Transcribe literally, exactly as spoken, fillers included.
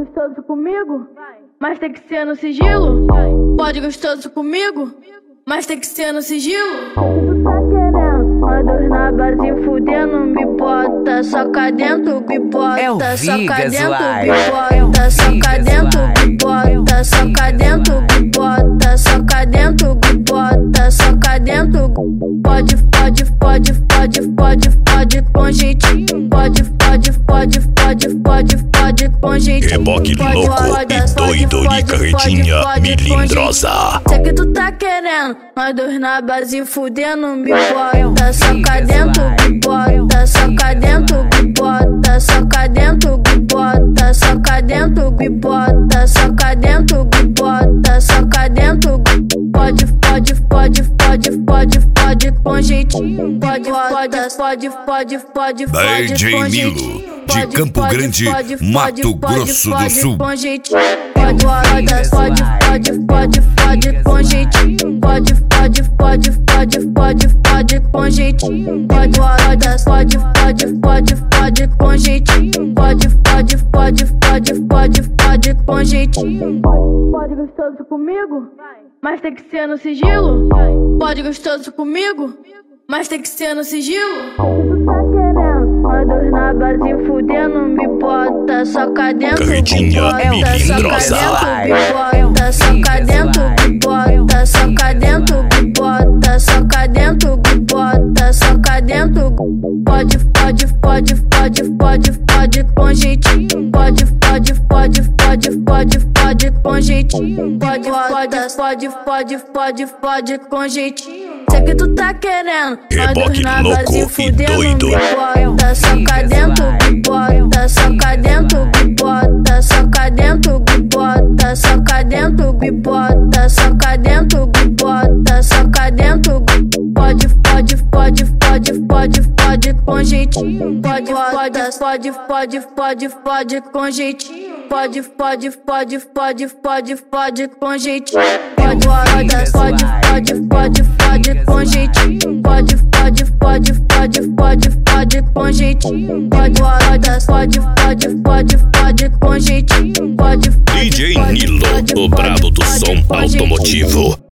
gostoso comigo, mas tem que ser no sigilo. Pode gostoso comigo, mas tem que ser no sigilo. Tu tá querendo, nós dois na base fudendo, me bota, soca dentro, me bota, soca dentro, me bota, soca dentro, me bota, soca dentro, me bota, soca dentro, me bota, soca dentro. Pode, pode, pode, pode, pode, pode com jeitinho. Pode, pode, pode, pode, pode, pode com jeitinho. Reboque louco e doido de carretinha milindrosa. Sei que tu tá querendo, nós dois na base fudendo, me bota, soca dentro, me bota, soca dentro, me bota, soca dentro, me bota, soca dentro, me bota, soca dentro, me bota, soca dentro. Pode, pode, pode, pode, pode, pode com jeitinho. Pode, pode, pode, pode, pode, pode D J Milo, de Campo Grande, Mato Grosso do Sul. Com jeitinho. Pode, pode, pode, pode, pode, pode com jeitinho. Pode, pode, pode, pode, pode, pode com jeitinho. Pode, pode, pode, pode, pode, pode com jeitinho. Pode, pode, pode, pode, pode, pode com jeitinho. Pode gostoso comigo, mas tem que ser no sigilo. Pode gostoso comigo, mas tem que ser no sigilo. Tu tá querendo, nós dois na base fudendo, me bota, soca dentro, Carretinha milindrosa. Me bota, soca dentro, me bota, soca dentro, me bota, soca dentro, me bota, soca dentro. Pode, pode, pode, pode, pode, pode com jeitinho. Pode, pode, pode, pode, pode, pode com jeitinho. Pode, pode, pode, pode, pode, pode com jeitinho. Sei que tu tá querendo, Reboque louco e doido. Me bota, soca dentro, me bota, soca dentro, me bota, soca dentro, me bota, soca dentro, me bota, soca dentro, me bota, soca dentro. Pode, pode, pode, pode, pode, pode com jeitinho. Pode, pode, pode, pode, pode, pode com jeitinho. Pode, pode, pode, pode, pode, pode com jeitinho. Pode, pode, pode, pode, pode, pode com jeitinho. Pode, pode, pode, pode, pode, pode com jeitinho. Pode, pode, pode, pode, pode, pode com jeitinho. Pode, D J Nilo, o brabo do som automotivo.